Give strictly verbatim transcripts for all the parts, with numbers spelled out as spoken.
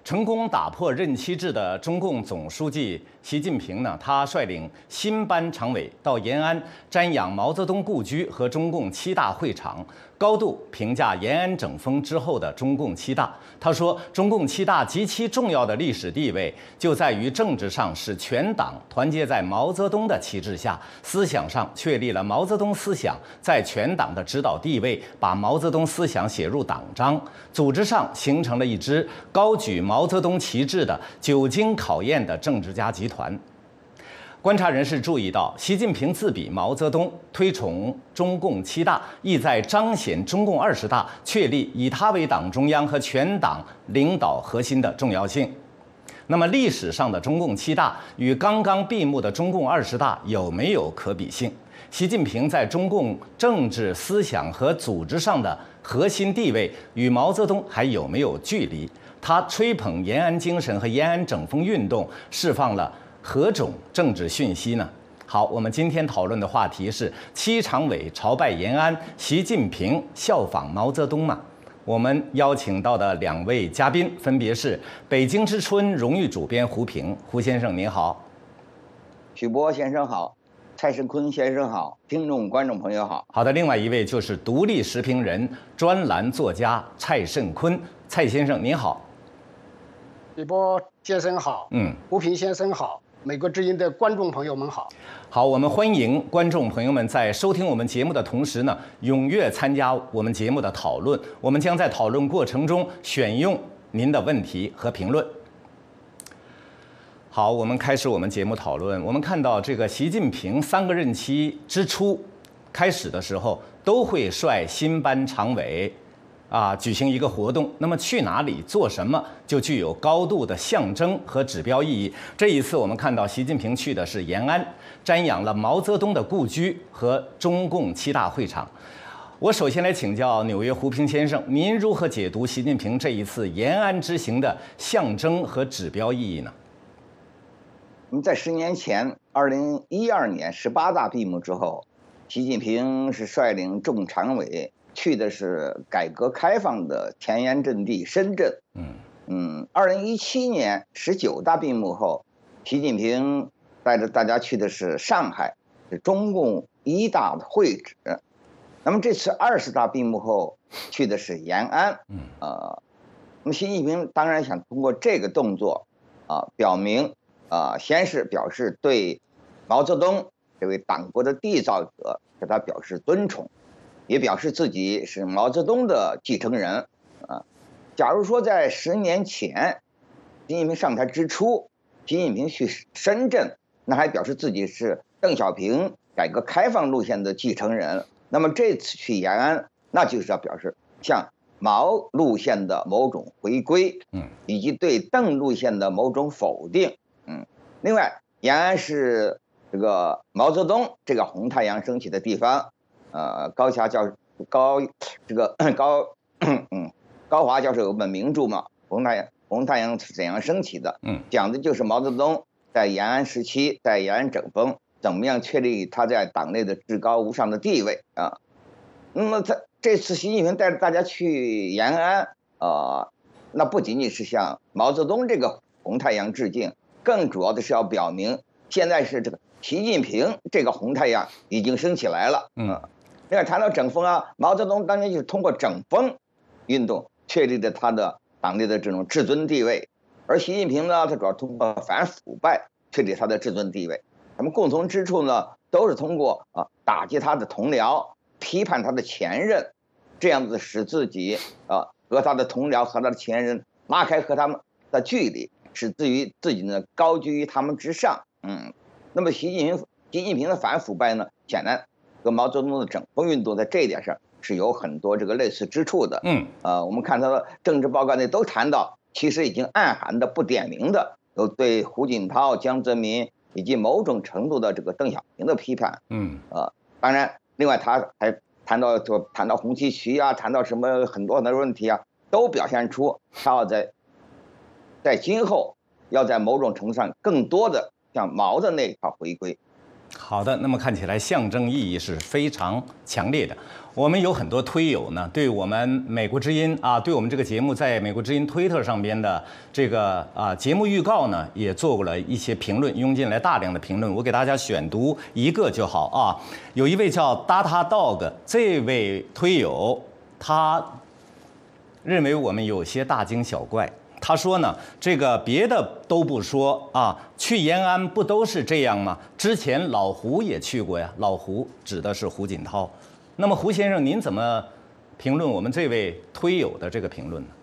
成功打破任期制的中共总书记习近平呢，他率领新班常委到延安瞻仰毛泽东故居和中共七大会场，高度评价延安整风之后的中共七大。他说，中共七大极其重要的历史地位就在于政治上使全党团结在毛泽东的旗帜下，思想上确立了毛泽东思想在全党的指导地位，把毛泽东思想写入党章；组织上形成了一支高举毛泽东旗帜的久经考验的政治家集团。观察人士注意到，习近平自比毛泽东，推崇中共七大，意在彰显中共二十大确立以他为党中央和全党领导核心的重要性。那么，历史上的中共七大与刚刚闭幕的中共二十大有没有可比性？习近平在中共政治思想和组织上的核心地位与毛泽东还有没有距离？他吹捧延安精神和延安整风运动，释放了何种政治讯息呢？好，我们今天讨论的话题是七常委朝拜延安，习近平效仿毛泽东吗？我们邀请到的两位嘉宾分别是北京之春荣誉主编胡平，胡先生您好。 许波先生好，蔡胜坤先生好，听众观众朋友好。 好的，另外一位就是独立时评人、专栏作家蔡胜坤，蔡先生您好。 许波先生好， 嗯， 胡平先生好，美国之音的观众朋友们好。 好，我们欢迎观众朋友们在收听我们节目的同时呢，踊跃参加我们节目的讨论。我们将在讨论过程中选用您的问题和评论。好，我们开始我们节目讨论。我们看到这个习近平三个任期之初开始的时候，都会率新班常委啊，举行一个活动，那么去哪里做什么，就具有高度的象征和指标意义。这一次我们看到习近平去的是延安，瞻仰了毛泽东的故居和中共七大会场。我首先来请教纽约胡平先生，您如何解读习近平这一次延安之行的象征和指标意义呢？ 我们在十年前，二零一二年十八大闭幕之后，习近平是率领众常委去的是改革开放的前沿阵地深圳。嗯嗯，二零一七年十九大闭幕后，习近平带着大家去的是上海，是中共一大的会址。那么这次二十大闭幕后去的是延安。嗯呃，那么习近平当然想通过这个动作啊，表明啊，先是表示对毛泽东这位党国的缔造者给他表示尊崇。也表示自己是毛泽东的继承人，啊，假如说在十年前，习近平上台之初，习近平去深圳，那还表示自己是邓小平改革开放路线的继承人，那么这次去延安，那就是要表示向毛路线的某种回归，嗯，以及对邓路线的某种否定，嗯，另外，延安是这个毛泽东这个红太阳升起的地方。呃，高霞教高这个高嗯高华教授有本名著嘛，红太阳红太阳是怎样升起的？嗯，讲的就是毛泽东在延安时期，在延安整风怎么样确立他在党内的至高无上的地位啊。那么他这次习近平带着大家去延安，呃，那不仅仅是向毛泽东这个红太阳致敬，更主要的是要表明现在是这个习近平这个红太阳已经升起来了。嗯。另外谈到整风啊，毛泽东当年就是通过整风运动确立了他的党内的这种至尊地位，而习近平呢，他主要通过反腐败确立他的至尊地位。他们共同之处呢，都是通过啊打击他的同僚，批判他的前任，这样子使自己啊和他的同僚和他的前任拉开和他们的距离，使至于自己呢高居于他们之上。嗯，那么习近平习近平的反腐败呢，显然和毛泽东的整风运动在这一点上是有很多这个类似之处的。嗯，呃，我们看他的政治报告内都谈到，其实已经暗含的不点名的，有对胡锦涛、江泽民以及某种程度的这个邓小平的批判。嗯，呃，当然，另外他还谈到就谈到红旗渠啊，谈到什么很多很多问题啊，都表现出他要在在今后要在某种程度上更多的向毛的那一套回归。 好的，那么看起来象征意义是非常强烈的。我们有很多推友呢，对我们美国之音啊，对我们这个节目在美国之音推特上边的这个啊节目预告呢，也做过了一些评论，涌进来大量的评论。我给大家选读一个就好啊。有一位叫 Data Dog 这位推友，他认为我们有些大惊小怪。他说呢，这个别的都不说啊，去延安不都是这样吗？之前老胡也去过呀，老胡指的是胡锦涛。那么胡先生，您怎么评论我们这位推友的这个评论呢？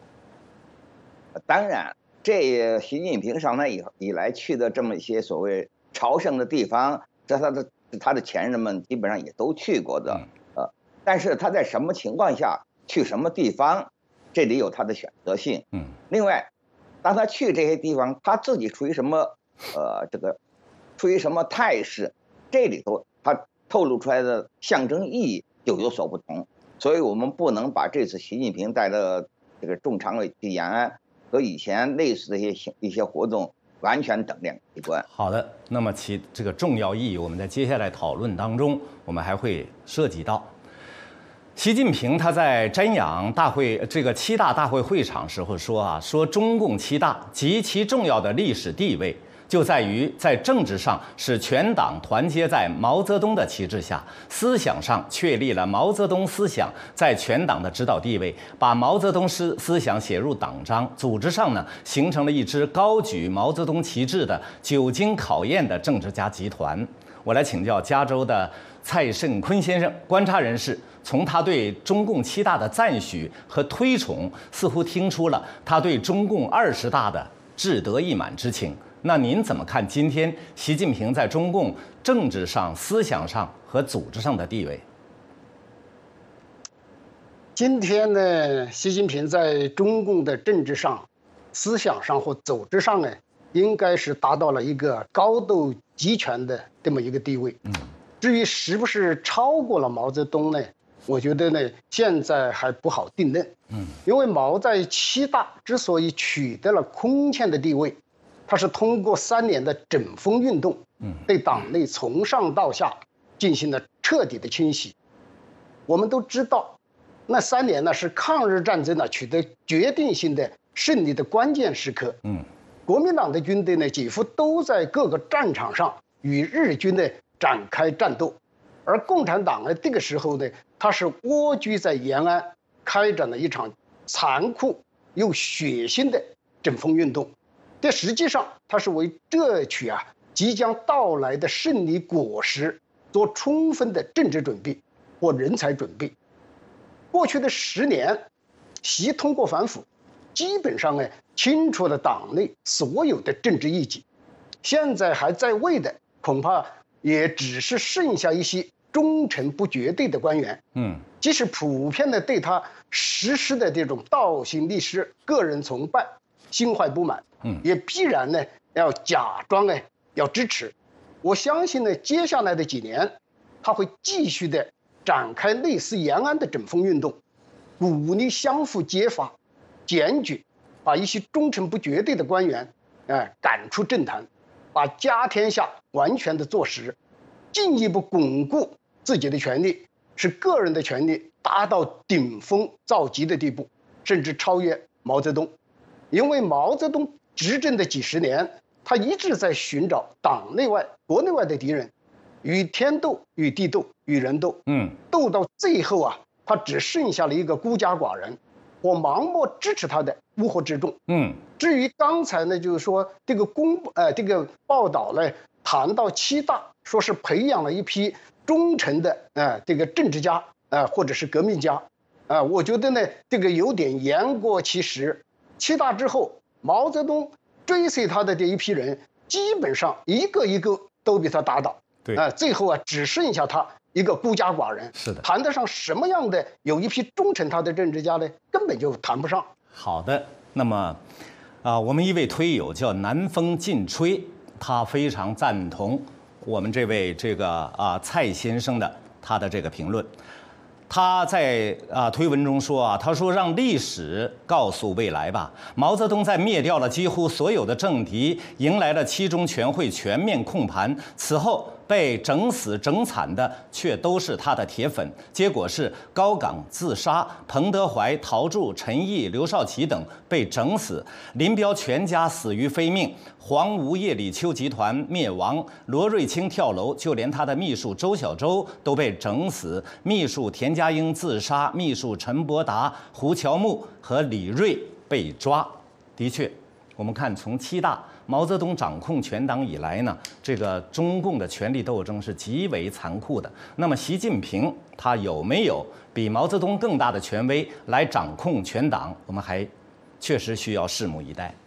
当然，这习近平上台以以来去的这么一些所谓朝圣的地方，这他的他的前人们基本上也都去过的，呃，但是他在什么情况下去什么地方，这里有他的选择性。嗯，另外，当他去这些地方，他自己处于什么呃这个处于什么态势，这里头他透露出来的象征意义就有所不同。所以我们不能把这次习近平带的这个中常委去延安和以前类似的一些一些活动完全等量齐观。 好的，那么其这个重要意义，我们在接下来讨论当中，我们还会涉及到。习近平他在瞻仰大会这个七大大会会场时候说啊，说中共七大极其重要的历史地位，就在于在政治上使全党团结在毛泽东的旗帜下，思想上确立了毛泽东思想在全党的指导地位，把毛泽东思思想写入党章，组织上呢形成了一支高举毛泽东旗帜的久经考验的政治家集团。我来请教加州的蔡慎坤先生，观察人士，从他对中共七大的赞许和推崇，似乎听出了他对中共二十大的志得意满之情。那您怎么看今天习近平在中共政治上、思想上和组织上的地位？ 今天呢，习近平在中共的政治上、思想上或组织上呢，应该是达到了一个高度集权的这么一个地位。嗯，至于是不是超过了毛泽东呢？我觉得呢，现在还不好定论。嗯，因为毛在七大之所以取得了空前的地位，他是通过三年的整风运动，嗯，对党内从上到下进行了彻底的清洗。我们都知道，那三年呢是抗日战争呢取得决定性的胜利的关键时刻。嗯，国民党的军队呢几乎都在各个战场上与日军呢展开战斗，而共产党呢这个时候呢，他是蜗居在延安，开展了一场残酷又血腥的整风运动。这实际上，他是为这取啊即将到来的胜利果实做充分的政治准备或人才准备。过去的十年，习通过反腐，基本上呢清除了党内所有的政治异己，现在还在位的恐怕也只是剩下一些忠诚不绝对的官员。嗯，即使普遍的对他实施的这种倒行逆施、个人崇拜心怀不满，嗯，也必然呢要假装呢要支持。我相信呢，接下来的几年，他会继续的展开类似延安的整风运动，鼓励相互揭发、检举，把一些忠诚不绝对的官员，哎、呃，赶出政坛，把家天下完全的坐实，进一步巩固自己的权利，使个人的权利达到顶峰造极的地步，甚至超越毛泽东。因为毛泽东执政的几十年，他一直在寻找党内外、国内外的敌人，与天斗、与地斗、与人斗，嗯，斗到最后啊，他只剩下了一个孤家寡人，或盲目支持他的乌合之众，嗯。至于刚才呢，就是说这个公呃这个报道呢，谈到七大，说是培养了一批忠诚的呃这个政治家呃或者是革命家，啊、呃，我觉得呢这个有点言过其实。七大之后，毛泽东追随他的这一批人，基本上一个一个都被他打倒。对，啊、呃，最后啊，只剩下他一个孤家寡人。是的，谈得上什么样的有一批忠诚他的政治家呢？根本就谈不上。 好的，那么，啊、呃，我们一位推友叫南风劲吹，他非常赞同我们这位这个啊、呃、蔡先生的他的这个评论。他在啊推文中说啊，他说让历史告诉未来吧。毛泽东在灭掉了几乎所有的政敌，迎来了七中全会全面控盘。此后， 被整死整惨的却都是他的铁粉。结果是高岗自杀，彭德怀、陶铸、陈毅、刘少奇等被整死，林彪全家死于非命，黄吴叶李秋集团灭亡，罗瑞卿跳楼，就连他的秘书周小舟都被整死，秘书田家英自杀，秘书陈伯达、胡乔木和李瑞被抓。的确，我们看从七大毛泽东掌控全党以来呢，这个中共的权力斗争是极为残酷的。那么习近平他有没有比毛泽东更大的权威来掌控全党？我们还确实需要拭目以待。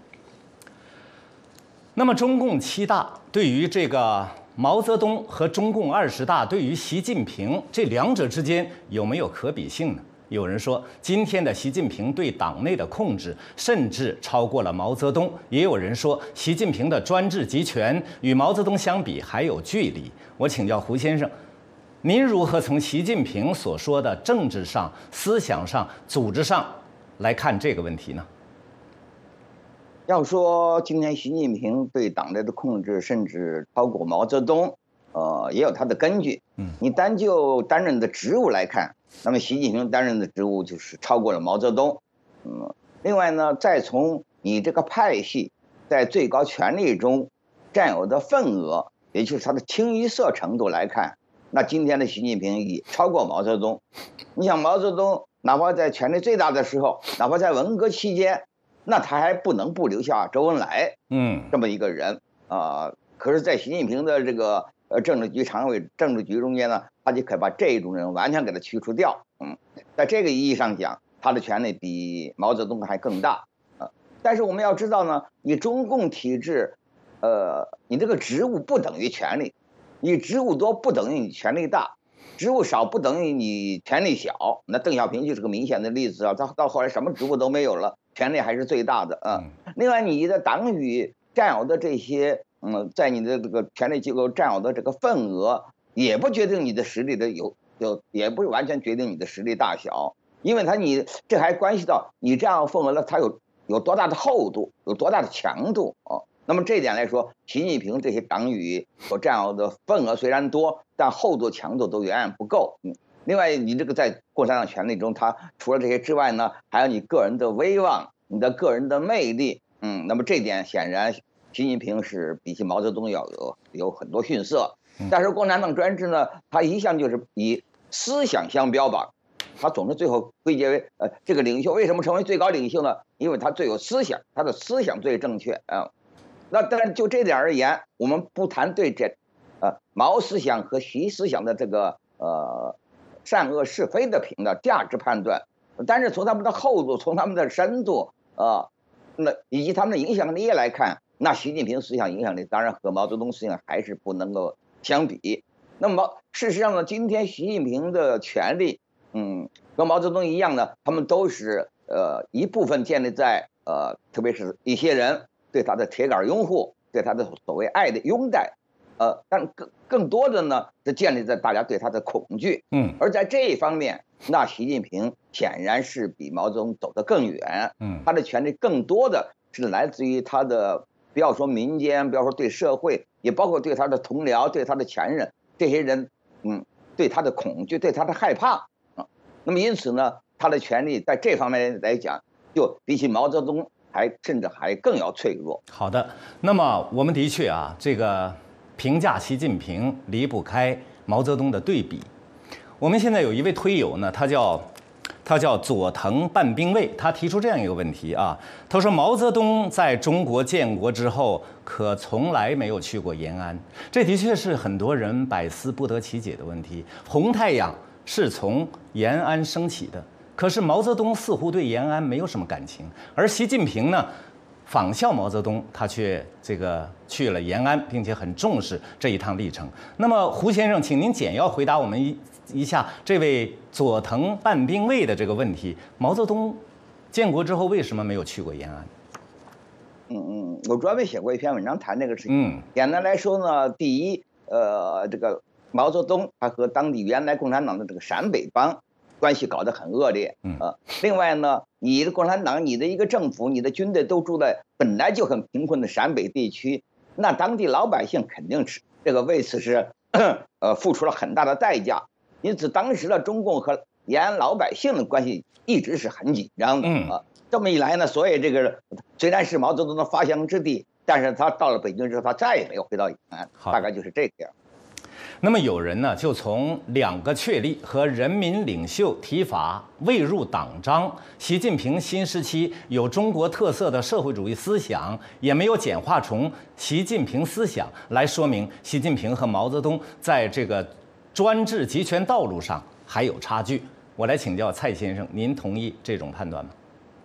那么中共七大对于这个毛泽东和中共二十大对于习近平这两者之间有没有可比性呢？有人说，今天的习近平对党内的控制甚至超过了毛泽东；也有人说，习近平的专制集权与毛泽东相比还有距离。我请教胡先生，您如何从习近平所说的政治上、思想上、组织上来看这个问题呢？ 要说今天习近平对党内的控制甚至超过毛泽东，呃，也有他的根据。嗯，你单就担任的职务来看，那么习近平担任的职务就是超过了毛泽东。嗯，另外呢，再从你这个派系在最高权力中占有的份额，也就是他的清一色程度来看，那今天的习近平也超过毛泽东。你想毛泽东哪怕在权力最大的时候，哪怕在文革期间，那他还不能不留下周恩来，嗯，这么一个人啊、呃。可是，在习近平的这个呃政治局常委、政治局中间呢，他就可以把这种人完全给他去除掉。嗯，在这个意义上讲，他的权力比毛泽东还更大啊、呃。但是我们要知道呢，你中共体制，呃，你这个职务不等于权力，你职务多不等于你权力大，职务少不等于你权力小。那邓小平就是个明显的例子啊，他到后来什么职务都没有了，权力还是最大的啊。另外，你的党羽占有的这些，嗯，在你的这个权力机构占有的这个份额，也不决定你的实力的有有，也不完全决定你的实力大小，因为它你这还关系到你这样份额了，它有有多大的厚度，有多大的强度啊。那么这一点来说，习近平这些党羽所占有的份额虽然多，但厚度强度都远远不够。嗯，另外，你这个在共产党权力中，它除了这些之外呢，还有你个人的威望、你的个人的魅力。嗯，那么这点显然，习近平是比起毛泽东要有有很多逊色。但是共产党专制呢，它一向就是以思想相标榜，它总是最后归结为呃这个领袖为什么成为最高领袖呢？因为他最有思想，他的思想最正确啊。那但是就这点而言，我们不谈对这，呃毛思想和习思想的这个呃善恶是非的评的价值判断，但是从他们的厚度，从他们的深度啊、呃，那以及他们的影响力来看，那习近平思想影响力当然和毛泽东思想还是不能够相比。那么事实上呢，今天习近平的权力，嗯，和毛泽东一样呢，他们都是呃一部分建立在呃，特别是一些人对他的铁杆拥护，对他的所谓爱的拥戴，呃，但更更多的呢是建立在大家对他的恐惧。嗯，而在这一方面，那习近平显然是比毛泽东走得更远。嗯，他的权力更多的是来自于他的，不要说民间，不要说对社会，也包括对他的同僚、对他的前任这些人，嗯，对他的恐惧、对他的害怕啊。那么因此呢，他的权力在这方面来讲，就比起毛泽东还甚至还更要脆弱。 好的，那么我们的确啊，这个评价习近平离不开毛泽东的对比。我们现在有一位推友呢，他叫他叫佐藤半兵卫，他提出这样一个问题啊，他说毛泽东在中国建国之后，可从来没有去过延安，这的确是很多人百思不得其解的问题。红太阳是从延安升起的，可是毛泽东似乎对延安没有什么感情，而习近平呢，仿效毛泽东，他却这个去了延安，并且很重视这一趟历程。那么胡先生，请您简要回答我们一一下这位佐藤半兵卫的这个问题：毛泽东建国之后为什么没有去过延安？ 嗯嗯，我专门写过一篇文章谈这个事情。嗯，简单来说呢，第一，呃，这个毛泽东他和当地原来共产党的这个陕北帮关系搞得很恶劣。嗯啊，另外呢，你的共产党、你的一个政府、你的军队都住在本来就很贫困的陕北地区，那当地老百姓肯定是这个为此是呃，付出了很大的代价。因此，当时的中共和延安老百姓的关系一直是很紧张的啊。这么一来呢，所以这个虽然是毛泽东的发祥之地，但是他到了北京之后，他再也没有回到延安，大概就是这个样。 那么有人呢，就从两个确立和人民领袖提法未入党章，习近平新时期有中国特色的社会主义思想，也没有简化成习近平思想，来说明习近平和毛泽东在这个专制集权道路上还有差距。我来请教蔡先生，您同意这种判断吗？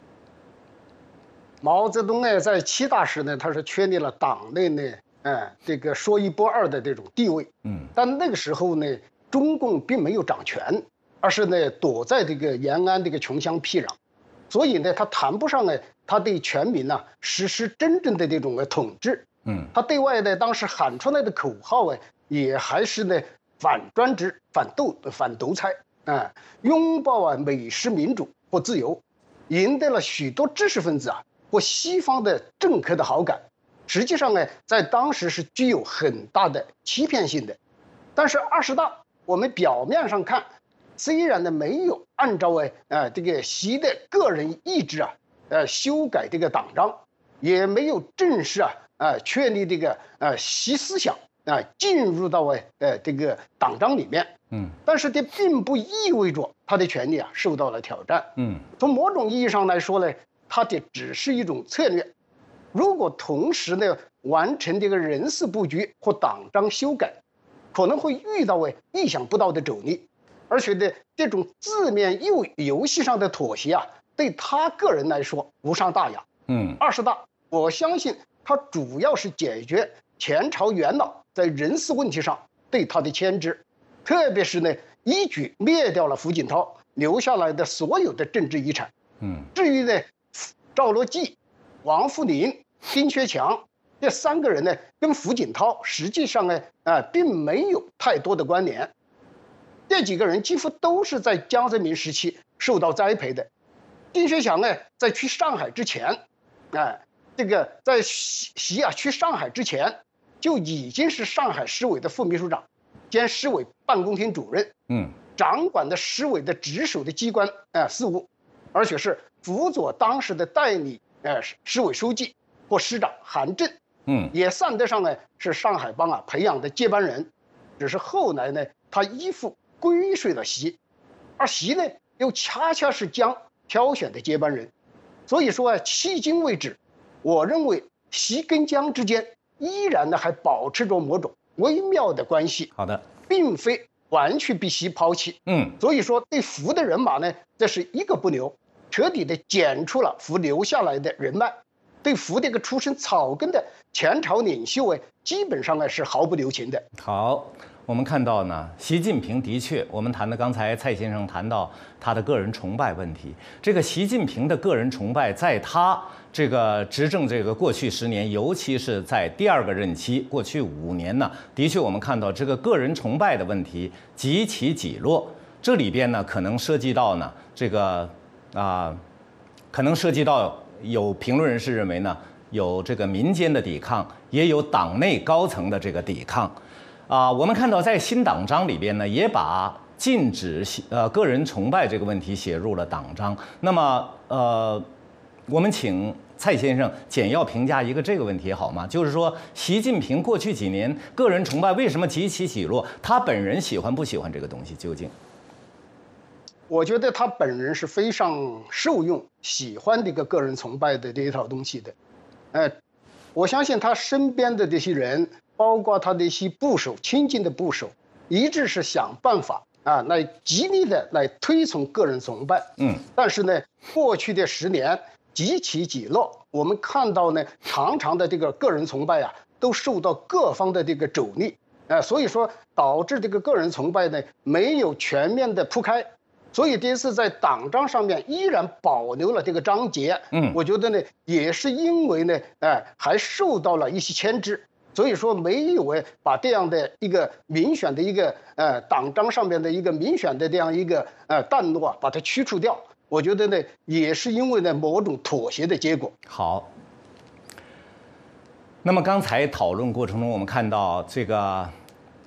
毛泽东呢，在七大时呢，他是确立了党内呢，哎，这个说一不二的这种地位。嗯，但那个时候呢，中共并没有掌权，而是呢躲在这个延安这个穷乡僻壤，所以呢，他谈不上呢，他对全民呢、啊、实施真正的这种的统治。嗯，他对外呢，当时喊出来的口号啊，也还是呢反专制、反斗、反独裁啊，拥抱啊美式民主和自由，赢得了许多知识分子啊或西方的政客的好感。实际上呢，在当时是具有很大的欺骗性的。但是二十大，我们表面上看，虽然呢没有按照哎呃这个习的个人意志啊，呃修改这个党章，也没有正式啊呃确立这个呃习思想啊、呃、进入到哎呃这个党章里面。嗯，但是这并不意味着他的权利啊受到了挑战。嗯，从某种意义上来说呢，它的只是一种策略。如果同时呢完成这个人事布局或党章修改，可能会遇到哎意想不到的阻力，而且呢这种字面游游戏上的妥协啊，对他个人来说无伤大雅。嗯，二十大，我相信他主要是解决前朝元老在人事问题上对他的牵制，特别是呢一举灭掉了胡锦涛留下来的所有的政治遗产。嗯，至于呢赵乐际、王沪宁、丁薛强这三个人呢，跟胡锦涛实际上呢，啊、呃，并没有太多的关联。这几个人几乎都是在江泽民时期受到栽培的。丁薛强呢，在去上海之前，啊、呃，这个在习习啊去上海之前，就已经是上海市委的副秘书长，兼市委办公厅主任，嗯，掌管的市委的直属的机关啊、呃、事务，而且是辅佐当时的代理呃市委书记或师长韩正，嗯，也算得上呢是上海帮啊培养的接班人，只是后来呢他依附归顺了习，而习呢又恰恰是江挑选的接班人，所以说啊迄今为止，我认为习跟江之间依然呢还保持着某种微妙的关系。 好的， 并非完全被习抛弃。嗯，所以说对胡的人马呢，这是一个不留，彻底的剪出了胡留下来的人脉。对胡这个出身草根的前朝领袖哎，基本上呢是毫不留情的。 好，我们看到呢，习近平的确，我们谈的刚才蔡先生谈到他的个人崇拜问题，这个习近平的个人崇拜，在他这个执政这个过去十年，尤其是在第二个任期过去五年呢，的确我们看到这个个人崇拜的问题极其几落。这里边呢，可能涉及到呢这个啊、呃，可能涉及到。有评论人士认为呢，有这个民间的抵抗，也有党内高层的这个抵抗，啊、呃，我们看到在新党章里边呢，也把禁止呃个人崇拜这个问题写入了党章。那么呃，我们请蔡先生简要评价一个这个问题好吗？就是说，习近平过去几年个人崇拜为什么极其起落？他本人喜欢不喜欢这个东西？究竟？ 我觉得他本人是非常受用、喜欢这个个人崇拜的这一套东西的，呃，我相信他身边的这些人，包括他的一些部属、亲近的部属，一直是想办法啊，来极力的来推崇个人崇拜。嗯，但是呢，过去的十年几起几落，我们看到呢，常常的这个个人崇拜啊，都受到各方的这个阻力，呃，所以说导致这个个人崇拜呢，没有全面的铺开。所以这次在党章上面依然保留了这个章节，嗯，我觉得呢，也是因为呢，哎，还受到了一些牵制，所以说没有哎把这样的一个民选的一个呃党章上面的一个民选的这样一个呃段落啊，把它去除掉。我觉得呢，也是因为呢某种妥协的结果。 好。那么刚才讨论过程中，我们看到这个。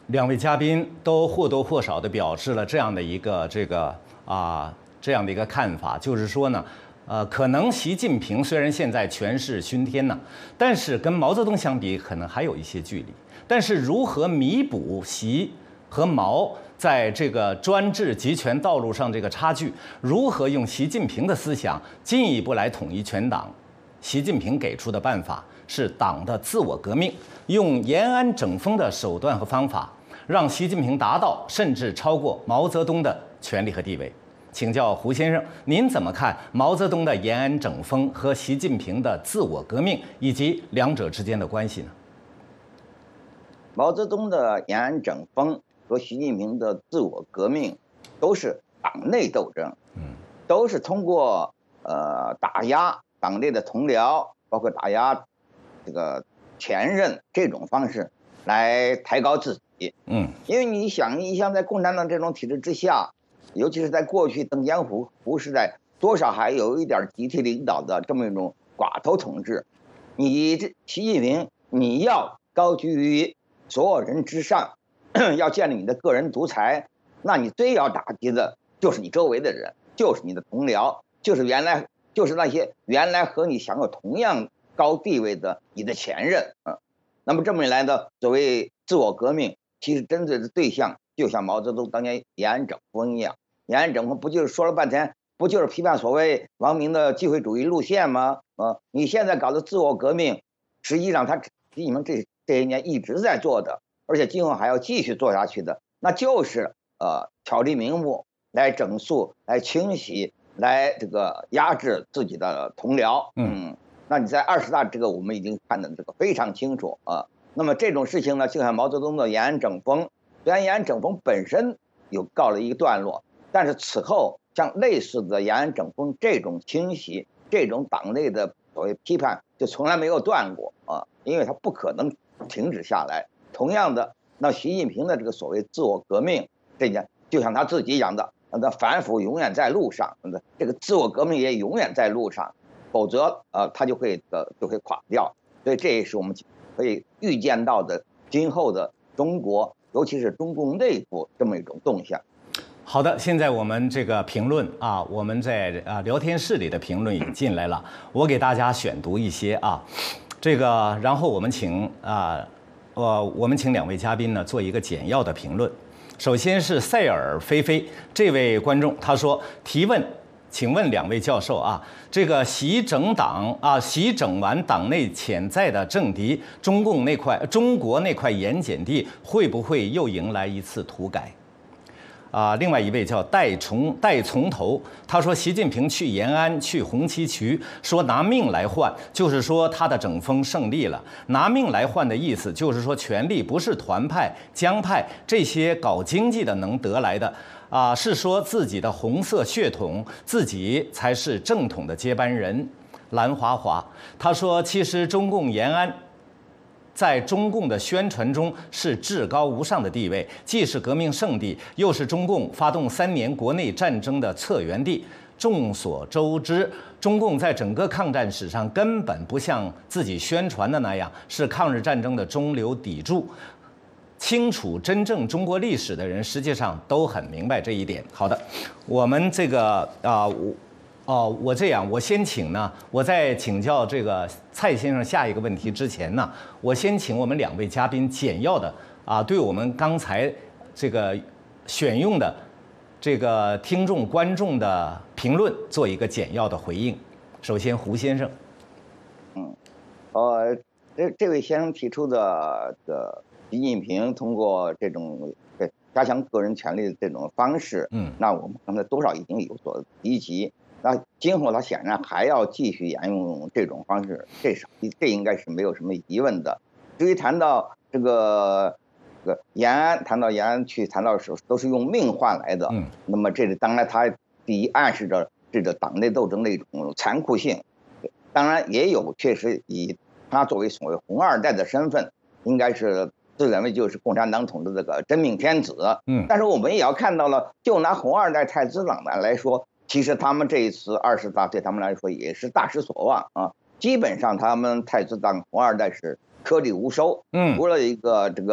两位嘉宾都或多或少的表示了这样的一个这个啊这样的一个看法，就是说呢，呃，可能习近平虽然现在权势熏天呢，但是跟毛泽东相比，可能还有一些距离。但是如何弥补习和毛在这个专制集权道路上这个差距，如何用习近平的思想进一步来统一全党？习近平给出的办法是党的自我革命，用延安整风的手段和方法，让习近平达到甚至超过毛泽东的权力和地位。请教胡先生，您怎么看毛泽东的延安整风和习近平的自我革命，以及两者之间的关系呢？ 毛泽东的延安整风和习近平的自我革命，都是党内斗争，嗯，都是通过呃打压党内的同僚，包括打压这个前任这种方式来抬高自己，嗯，因为你想，你想在共产党这种体制之下，尤其是在过去邓江湖湖时代，多少还有一点集体领导的这么一种寡头统治，你这习近平你要高居于所有人之上，要建立你的个人独裁，那你最要打击的就是你周围的人，就是你的同僚，就是原来就是那些原来和你享有同样高地位的你的前任啊。那么这么一来呢，所谓自我革命，其实针对的对象就像毛泽东当年延安整风一样，延安整风不就是说了半天，不就是批判所谓王明的机会主义路线吗？啊，你现在搞的自我革命，实际上他习近平这这些年一直在做的，而且今后还要继续做下去的，那就是呃巧立名目来整肃、来清洗、来这个压制自己的同僚。嗯，那你在二十大这个我们已经看得这个非常清楚啊。那么这种事情呢，就像毛泽东的延安整风，虽然延安整风本身有告了一个段落，但是此后像类似的延安整风这种清洗、这种党内的所谓批判，就从来没有断过啊，因为它不可能停止下来。同样的，那习近平的这个所谓自我革命，这件就像他自己讲的，那反腐永远在路上，这个自我革命也永远在路上，否则呃他就会呃就会垮掉。所以这也是我们可以预见到的今后的中国，尤其是中共内部这么一种动向。 好的，现在我们这个评论啊，我们在啊聊天室里的评论也进来了，我给大家选读一些啊，这个然后我们请啊。呃，我们请两位嘉宾呢做一个简要的评论。首先是塞尔菲菲这位观众，他说提问，请问两位教授啊，这个习整党啊，习整完党内潜在的政敌中共那块中国那块盐碱地，会不会又迎来一次土改？啊，另外一位叫戴从戴从头，他说习近平去延安去红旗渠，说拿命来换，就是说他的整风胜利了。拿命来换的意思就是说权力不是团派江派这些搞经济的能得来的啊，是说自己的红色血统自己才是正统的接班人。蓝华华他说，其实中共延安在中共的宣传中是至高无上的地位，既是革命圣地，又是中共发动三年国内战争的策源地。众所周知，中共在整个抗战史上根本不像自己宣传的那样是抗日战争的中流砥柱。清楚真正中国历史的人，实际上都很明白这一点。好的，我们这个啊，我。哦，我这样，我先请呢，我在请教这个蔡先生下一个问题之前呢，我先请我们两位嘉宾简要的啊，对我们刚才这个选用的这个听众观众的评论做一个简要的回应。首先，胡先生， 嗯，呃，这这位先生提出的的习近平通过这种加强个人权利的这种方式，嗯，那我们刚才多少已经有所提及。那今后他显然还要继续沿用这种方式，这是这应该是没有什么疑问的。至于谈到这个这个延安，谈到延安去谈到的时候，都是用命换来的。嗯，那么这里当然他第一暗示着这个党内斗争的一种残酷性，当然也有确实以他作为所谓红二代的身份，应该是自认为就是共产党统治这个真命天子。嗯，但是我们也要看到了，就拿红二代太子党来说。其实他们这一次二十大对他们来说也是大失所望啊！基本上他们太子党红二代是颗粒无收，嗯，除了一个这个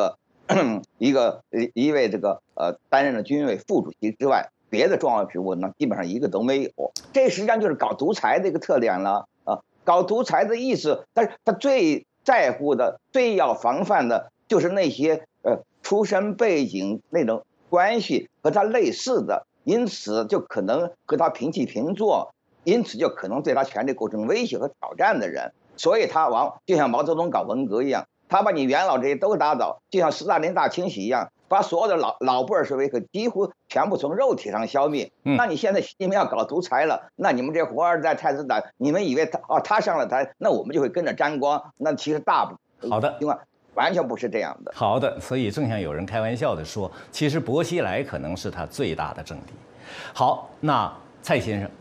一个一位这个呃担任了军委副主席之外，别的重要职务呢基本上一个都没有。这实际上就是搞独裁的一个特点了啊！搞独裁的意思，但是他最在乎的、最要防范的就是那些呃出身背景那种关系和他类似的，因此就可能和他平起平坐，因此就可能对他权力构成威胁和挑战的人。所以他往就像毛泽东搞文革一样，他把你元老这些都打倒，就像斯大林大清洗一样，把所有的老老布尔什维克几乎全部从肉体上消灭。嗯、那你现在习近平要搞独裁了，那你们这活二代太子党，你们以为他哦他上了台，那我们就会跟着沾光？那其实大不好的， 另外完全不是这样的。 好的，所以正像有人开玩笑的说，其实薄熙来可能是他最大的政敌。好，那蔡先生。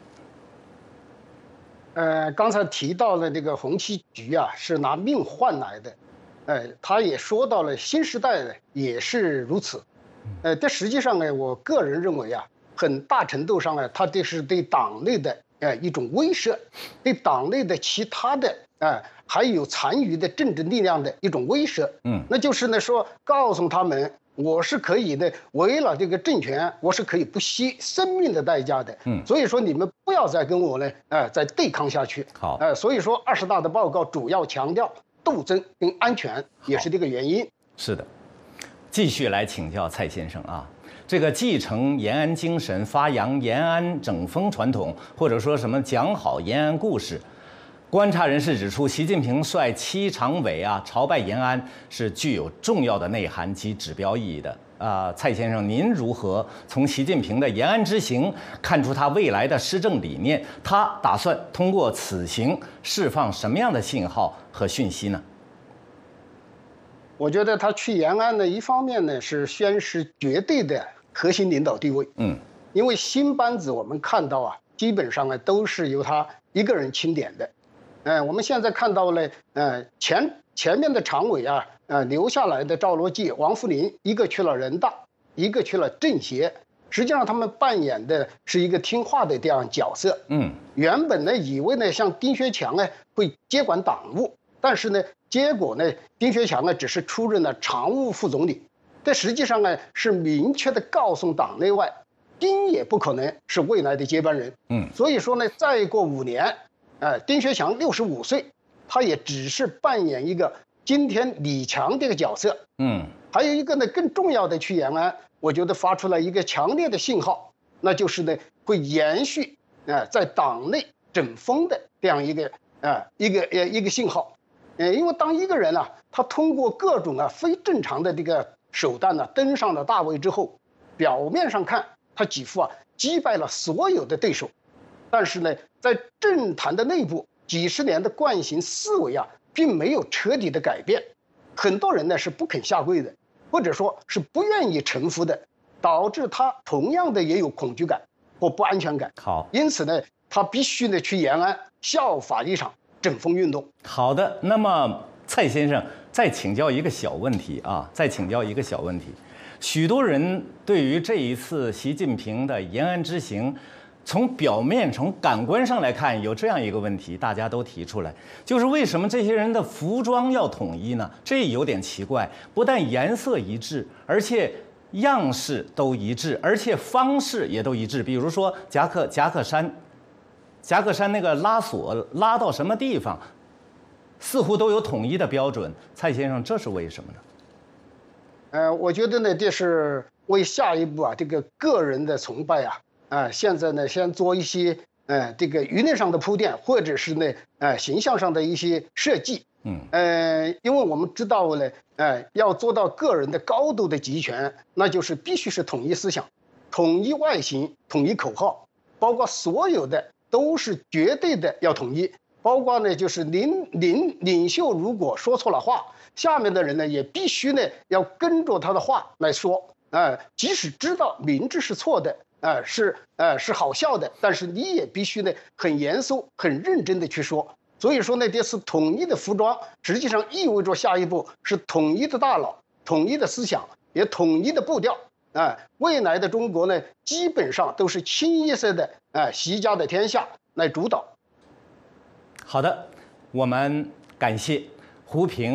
呃，刚才提到了这个红旗局啊，是拿命换来的，呃，他也说到了新时代呢也是如此，呃，但实际上呢，我个人认为啊，很大程度上呢，它这是对党内的呃一种威慑，对党内的其他的啊、呃、还有残余的政治力量的一种威慑，嗯，那就是呢说告诉他们。我是可以的，为了这个政权，我是可以不惜生命的代价的。嗯，所以说你们不要再跟我呢，呃，再对抗下去。 好， 呃，所以说二十大的报告主要强调斗争跟安全，也是这个原因。 是的，继续来请教蔡先生啊，这个继承延安精神、发扬延安整风传统，或者说什么讲好延安故事。观察人士指出，习近平率七常委啊朝拜延安是具有重要的内涵及指标意义的。啊、呃，蔡先生，您如何从习近平的延安之行看出他未来的施政理念？他打算通过此行释放什么样的信号和讯息呢？ 我觉得他去延安呢，一方面呢是宣示绝对的核心领导地位。嗯，因为新班子我们看到啊，基本上呢都是由他一个人钦点的。呃，我们现在看到了，呃，前前面的常委啊，呃，留下来的赵罗际、王沪宁，一个去了人大，一个去了政协，实际上他们扮演的是一个听话的这样角色。嗯，原本呢，以为呢，像丁薛祥呢会接管党务，但是呢，结果呢，丁薛祥呢只是出任了常务副总理，这实际上呢是明确的告诉党内外，丁也不可能是未来的接班人。嗯，所以说呢，再过五年。呃，丁薛祥六十五岁，他也只是扮演一个今天李强这个角色。嗯，还有一个呢，更重要的去延安，我觉得发出了一个强烈的信号，那就是呢，会延续啊、呃，在党内整风的这样一个啊、呃、一个呃一个信号。呃，因为当一个人啊，他通过各种啊非正常的这个手段呢、啊，登上了大位之后，表面上看他几乎啊击败了所有的对手。但是呢，在政坛的内部，几十年的惯性思维啊，并没有彻底的改变。很多人呢是不肯下跪的，或者说是不愿意臣服的，导致他同样的也有恐惧感或不安全感。 好， 因此呢，他必须呢去延安效法一场整风运动。 好的，那么蔡先生再请教一个小问题啊，再请教一个小问题。许多人对于这一次习近平的延安之行，从表面、从感官上来看，有这样一个问题，大家都提出来，就是为什么这些人的服装要统一呢？这有点奇怪，不但颜色一致，而且样式都一致，而且方式也都一致。比如说夹克夹克衫，夹克衫那个拉锁拉到什么地方，似乎都有统一的标准。蔡先生，这是为什么呢？ 呃，我觉得呢，这是为下一步啊，这个个人的崇拜啊。啊，现在呢，先做一些呃这个舆论上的铺垫，或者是呢呃形象上的一些设计。嗯，呃，因为我们知道呢，呃，要做到个人的高度的集权，那就是必须是统一思想、统一外形、统一口号，包括所有的都是绝对的要统一，包括呢就是领领领袖如果说错了话，下面的人呢也必须呢要跟着他的话来说。呃，即使知道明知是错的。呃，是呃是好笑的，但是你也必须呢很严肃、很认真的去说。所以说呢，这次统一的服装，实际上意味着下一步是统一的大脑、统一的思想，也统一的步调。啊、呃，未来的中国呢，基本上都是清一色的啊、呃、习家的天下来主导。 好的，我们感谢胡平、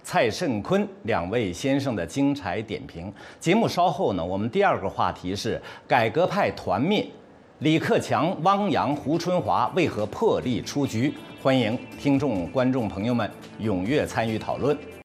蔡慎坤两位先生的精彩点评。节目稍后呢，我们第二个话题是改革派团灭，李克强、汪洋、胡春华为何破例出局？欢迎听众、观众朋友们踊跃参与讨论。